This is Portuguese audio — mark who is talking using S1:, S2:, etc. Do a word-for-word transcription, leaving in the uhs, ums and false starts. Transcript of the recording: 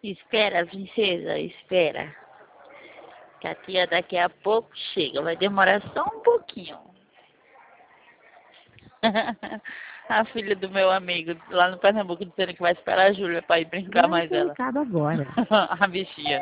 S1: Espera, princesa, espera. Que a tia daqui a pouco chega. Vai demorar só um pouquinho. A filha do meu amigo lá no Pernambuco dizendo que vai esperar a Júlia para ir brincar
S2: Vai
S1: mais
S2: ser
S1: ela.
S2: recado agora.
S1: A bichinha.